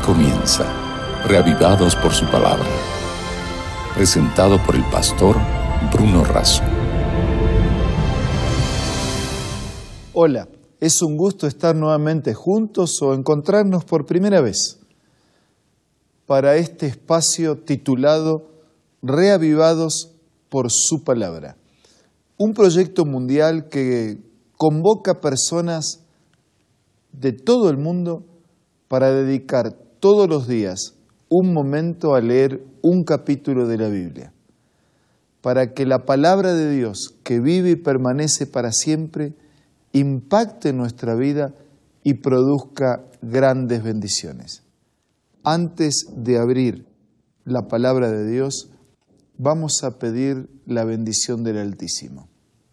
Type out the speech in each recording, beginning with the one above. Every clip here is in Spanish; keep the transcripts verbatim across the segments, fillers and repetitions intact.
comienza, reavivados por su palabra. Presentado por el pastor Bruno Razo. Hola, es un gusto estar nuevamente juntos o encontrarnos por primera vez para este espacio titulado Reavivados por su palabra. Un proyecto mundial que convoca personas de todo el mundo para dedicar todos los días un momento a leer un capítulo de la Biblia, para que la palabra de Dios, que vive y permanece para siempre, impacte nuestra vida y produzca grandes bendiciones. Antes de abrir la palabra de Dios, vamos a pedir la bendición del Altísimo.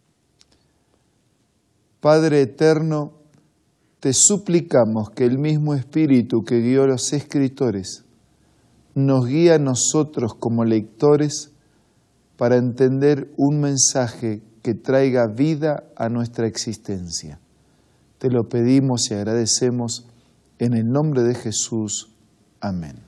Padre eterno, te suplicamos que el mismo Espíritu que guió a los escritores nos guíe a nosotros como lectores para entender un mensaje que traiga vida a nuestra existencia. Te lo pedimos y agradecemos en el nombre de Jesús. Amén.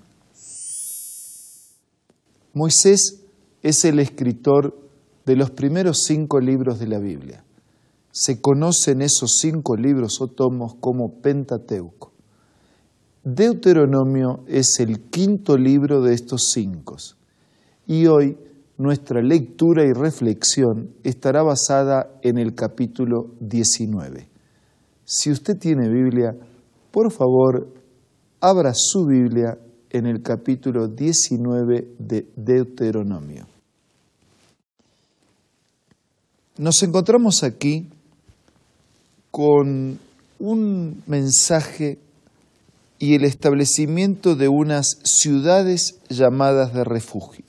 Moisés es el escritor de los primeros cinco libros de la Biblia. Se conocen esos cinco libros o tomos como Pentateuco. Deuteronomio es el quinto libro de estos cinco. Y hoy nuestra lectura y reflexión estará basada en el capítulo diecinueve. Si usted tiene Biblia, por favor, abra su Biblia en el capítulo diecinueve de Deuteronomio. Nos encontramos aquí con un mensaje y el establecimiento de unas ciudades llamadas de refugio.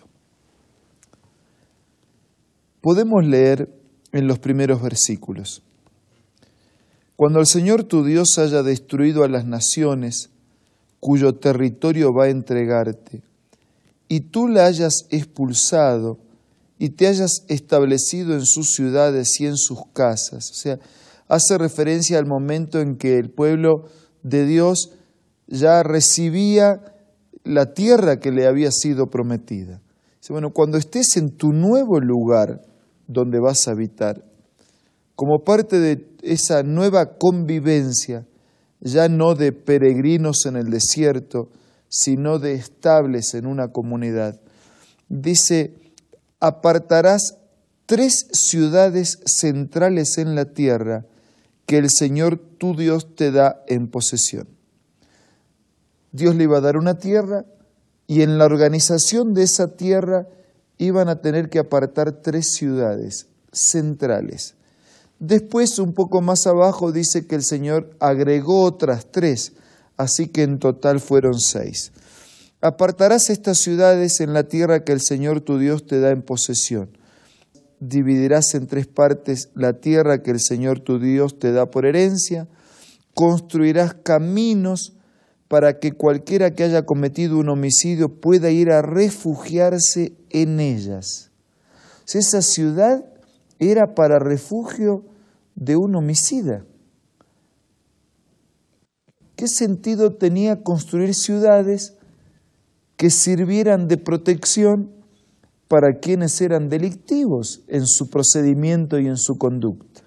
Podemos leer en los primeros versículos: Cuando el Señor tu Dios haya destruido a las naciones cuyo territorio va a entregarte, y tú la hayas expulsado y te hayas establecido en sus ciudades y en sus casas. O sea, hace referencia al momento en que el pueblo de Dios ya recibía la tierra que le había sido prometida. Dice, bueno, cuando estés en tu nuevo lugar donde vas a habitar, como parte de esa nueva convivencia, ya no de peregrinos en el desierto, sino de estables en una comunidad, dice, apartarás tres ciudades centrales en la tierra que el Señor tu Dios te da en posesión. Dios le iba a dar una tierra y en la organización de esa tierra iban a tener que apartar tres ciudades centrales. Después, un poco más abajo, dice que el Señor agregó otras tres, así que en total fueron seis. Apartarás estas ciudades en la tierra que el Señor tu Dios te da en posesión. Dividirás en tres partes la tierra que el Señor tu Dios te da por herencia. Construirás caminos para que cualquiera que haya cometido un homicidio pueda ir a refugiarse en ellas. O sea, esa ciudad era para refugio de un homicida. ¿Qué sentido tenía construir ciudades que sirvieran de protección para quienes eran delictivos en su procedimiento y en su conducta?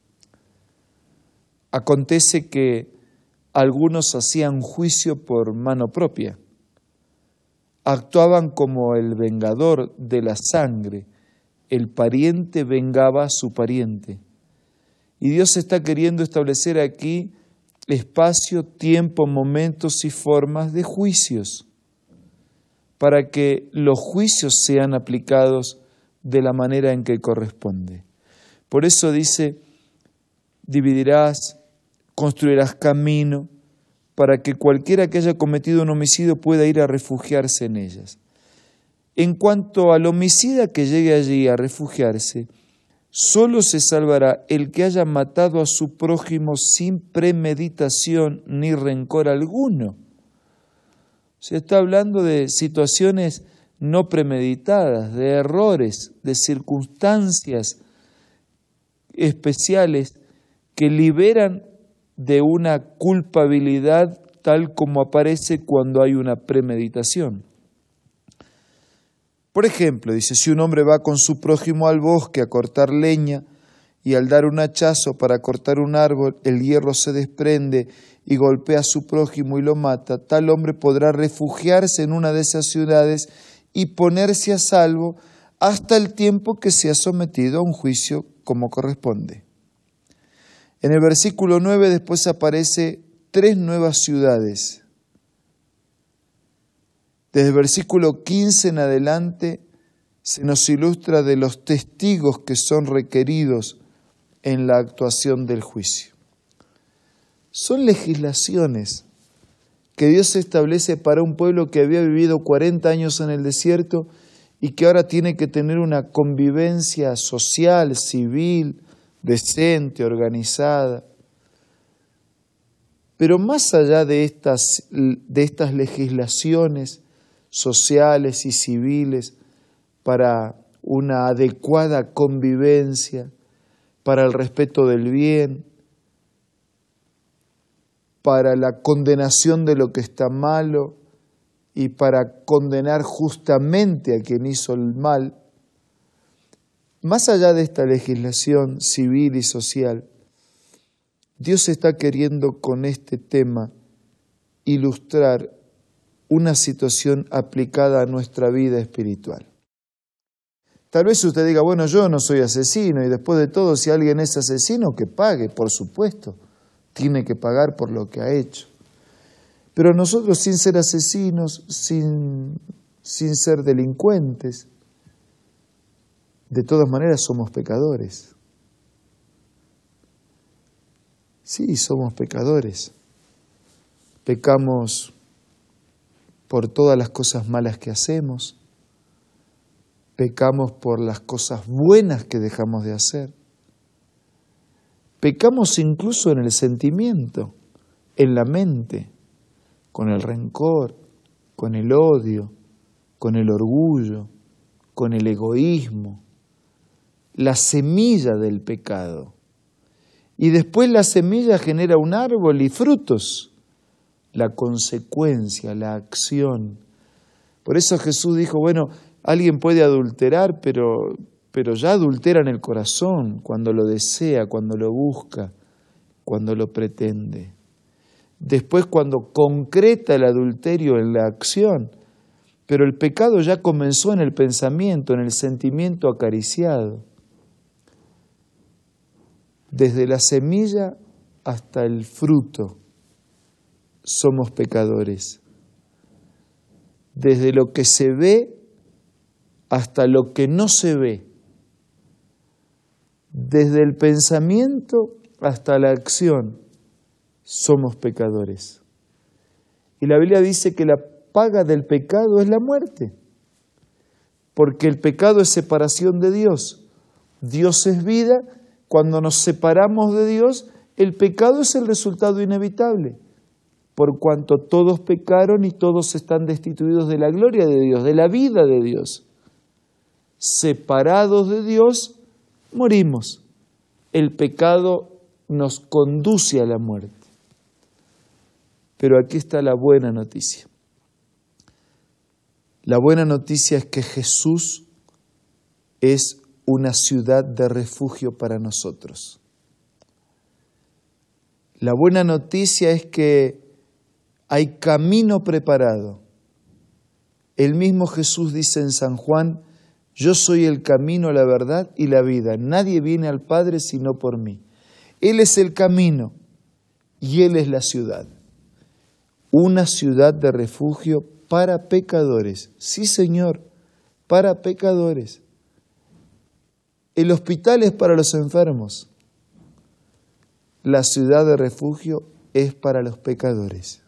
Acontece que algunos hacían juicio por mano propia, actuaban como el vengador de la sangre, el pariente vengaba a su pariente. Y Dios está queriendo establecer aquí espacio, tiempo, momentos y formas de juicios, para que los juicios sean aplicados de la manera en que corresponde. Por eso dice, dividirás, construirás camino, para que cualquiera que haya cometido un homicidio pueda ir a refugiarse en ellas. En cuanto al homicida que llegue allí a refugiarse, solo se salvará el que haya matado a su prójimo sin premeditación ni rencor alguno. Se está hablando de situaciones no premeditadas, de errores, de circunstancias especiales que liberan de una culpabilidad tal como aparece cuando hay una premeditación. Por ejemplo, dice, si un hombre va con su prójimo al bosque a cortar leña y al dar un hachazo para cortar un árbol, el hierro se desprende y golpea a su prójimo y lo mata, tal hombre podrá refugiarse en una de esas ciudades y ponerse a salvo hasta el tiempo que sea sometido a un juicio como corresponde. En el versículo nueve después aparece tres nuevas ciudades. Desde el versículo quince en adelante se nos ilustra de los testigos que son requeridos en la actuación del juicio. Son legislaciones que Dios establece para un pueblo que había vivido cuarenta años en el desierto y que ahora tiene que tener una convivencia social, civil, decente, organizada. Pero más allá de estas, de estas legislaciones sociales y civiles para una adecuada convivencia, para el respeto del bien, para la condenación de lo que está malo y para condenar justamente a quien hizo el mal, más allá de esta legislación civil y social, Dios está queriendo con este tema ilustrar una situación aplicada a nuestra vida espiritual. Tal vez usted diga, bueno, yo no soy asesino y después de todo, si alguien es asesino, que pague, por supuesto, tiene que pagar por lo que ha hecho. Pero nosotros, sin ser asesinos, sin, sin ser delincuentes, de todas maneras somos pecadores. Sí, somos pecadores. Pecamos por todas las cosas malas que hacemos. Pecamos por las cosas buenas que dejamos de hacer. Pecamos incluso en el sentimiento, en la mente, con el rencor, con el odio, con el orgullo, con el egoísmo. La semilla del pecado. Y después la semilla genera un árbol y frutos. La consecuencia, la acción. Por eso Jesús dijo, bueno, alguien puede adulterar, pero, pero ya adultera en el corazón, cuando lo desea, cuando lo busca, cuando lo pretende. Después cuando concreta el adulterio en la acción, pero el pecado ya comenzó en el pensamiento, en el sentimiento acariciado. Desde la semilla hasta el fruto somos pecadores. Desde lo que se ve hasta lo que no se ve. Desde el pensamiento hasta la acción somos pecadores. Y la Biblia dice que la paga del pecado es la muerte, porque el pecado es separación de Dios. Dios es vida. Cuando nos separamos de Dios, el pecado es el resultado inevitable, por cuanto todos pecaron y todos están destituidos de la gloria de Dios, de la vida de Dios. Separados de Dios, morimos. El pecado nos conduce a la muerte. Pero aquí está la buena noticia. La buena noticia es que Jesús es una ciudad de refugio para nosotros. La buena noticia es que hay camino preparado. El mismo Jesús dice en San Juan, yo soy el camino, la verdad y la vida. Nadie viene al Padre sino por mí. Él es el camino y Él es la ciudad. Una ciudad de refugio para pecadores. Sí, Señor, para pecadores. El hospital es para los enfermos. La ciudad de refugio es para los pecadores.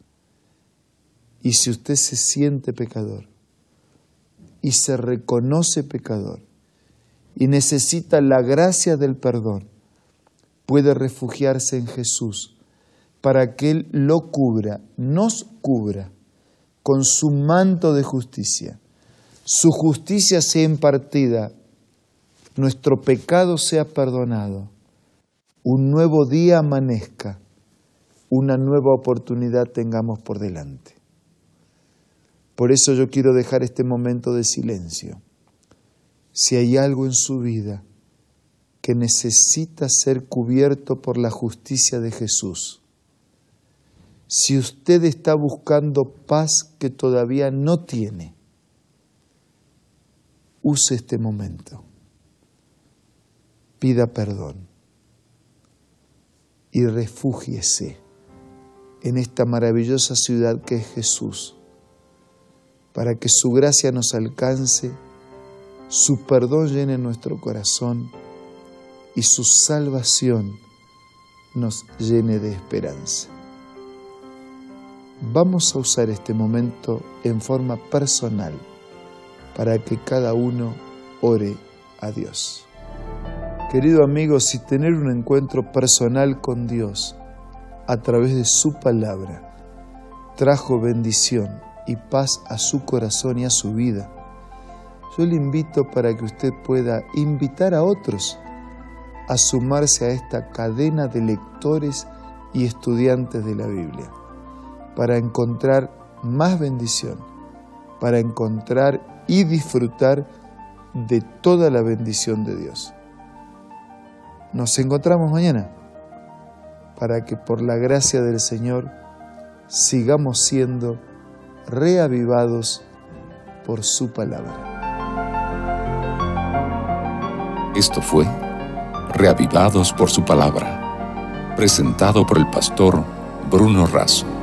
Y si usted se siente pecador y se reconoce pecador y necesita la gracia del perdón, puede refugiarse en Jesús para que Él lo cubra, nos cubra con su manto de justicia. Su justicia sea impartida, nuestro pecado sea perdonado, un nuevo día amanezca una nueva oportunidad tengamos por delante. Por eso yo quiero dejar este momento de silencio. Si hay algo en su vida que necesita ser cubierto por la justicia de Jesús, si usted está buscando paz que todavía no tiene, use este momento, pida perdón y refúgiese en esta maravillosa ciudad que es Jesús, para que su gracia nos alcance, su perdón llene nuestro corazón y su salvación nos llene de esperanza. Vamos a usar este momento en forma personal para que cada uno ore a Dios. Querido amigo, si tener un encuentro personal con Dios a través de su palabra trajo bendición y paz a su corazón y a su vida, yo le invito para que usted pueda invitar a otros a sumarse a esta cadena de lectores y estudiantes de la Biblia, para encontrar más bendición, para encontrar y disfrutar de toda la bendición de Dios. Nos encontramos mañana para que por la gracia del Señor sigamos siendo reavivados por su palabra. Esto fue Reavivados por su palabra, presentado por el pastor Bruno Razo.